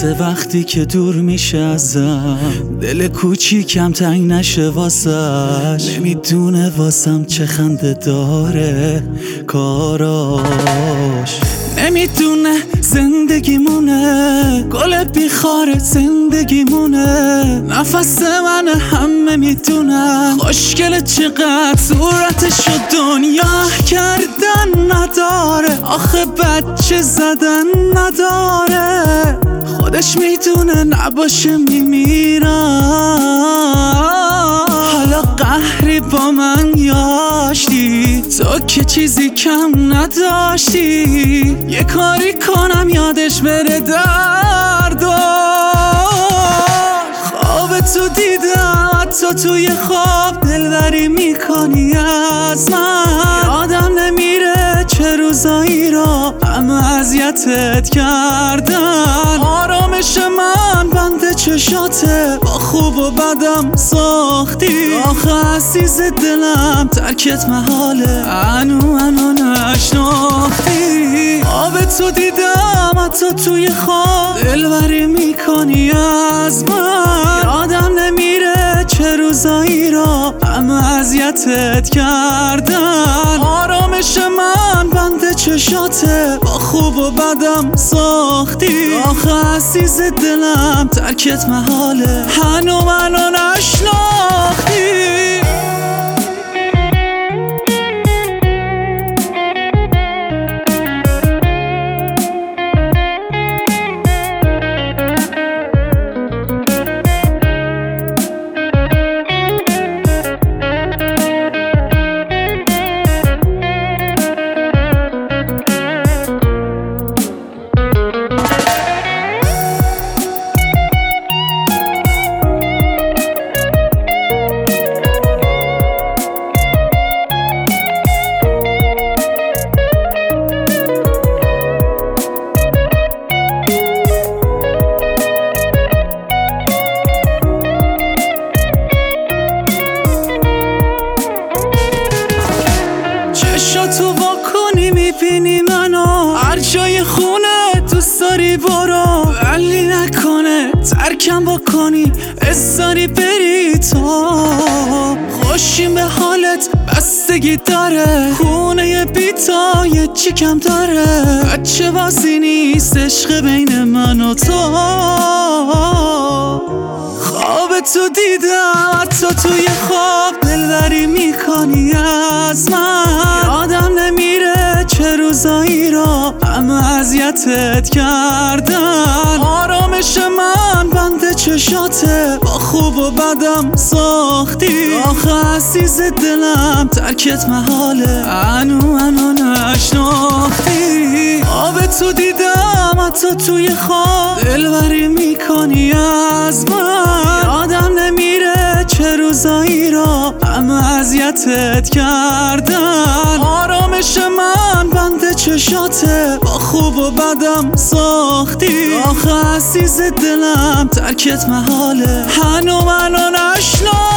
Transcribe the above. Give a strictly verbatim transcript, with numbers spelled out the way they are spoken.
واسه وقتی که دور میشه ازم، دل کوچیکم تنگ نشه واسش. نمیدونه واسم چه خنده داره کاراش، نمیدونه زندگیمونه گل بیخاره زندگیمونه. نفس من همه میدونم خوشگله چقدر صورتشو دنیا کردن نداره، آخه بچه زدن نداره. خودش میدونه نباشه میمیرم. حالا قهری با من یاشتی، تو که چیزی کم نداشتی. یه کاری کنم یادش بره دردو. خواب تو دیدم تو توی خواب دلبری میکنی از من. آدم نمیره چه روزایی را همه اذیتت کردن. آرامش من بند چشاته، با خوب و بدم ساختی. آخه عزیز دلم ترکت محاله، انو انو نشناختی. آب تو دیدم حتی توی خواب دلبری میکنی از من. آدم نمیره چه روزایی را همه اذیتت کردن. آرامش من بند چشاته، با خوب و بدم ساختی. آخه عزیز دلم ترکت محاله، هنو منو نشناختی. تو واکنی میبینی منو هر جای خونه دوست داری برو، ولی نکنه ترکم بکنی استاری بری. تو خوشیم به حالت بستگی داره، خونه بیتا یه چی کم داره. بچه بازی نیست عشق بین من و تو. خواب تو دیدم حتی توی خواب دلبری میکنی از من. آدم نمیره چه روزایی را همه اذیتت کردن. آرامش من بند چشاته، با خوب و بدم ساختی. آخه عزیز دلم ترکت محاله، انو انو نشناختی. آب تو دیدم حتی توی خواب دلبری میکنی از من. آدم نمیره چه روزایی را همه اذیتت کردن. آرامش من بند چشاته، با خوب و بدم ساختی. آخه عزیز دلم ترکت محاله، هنو منو نشناختی.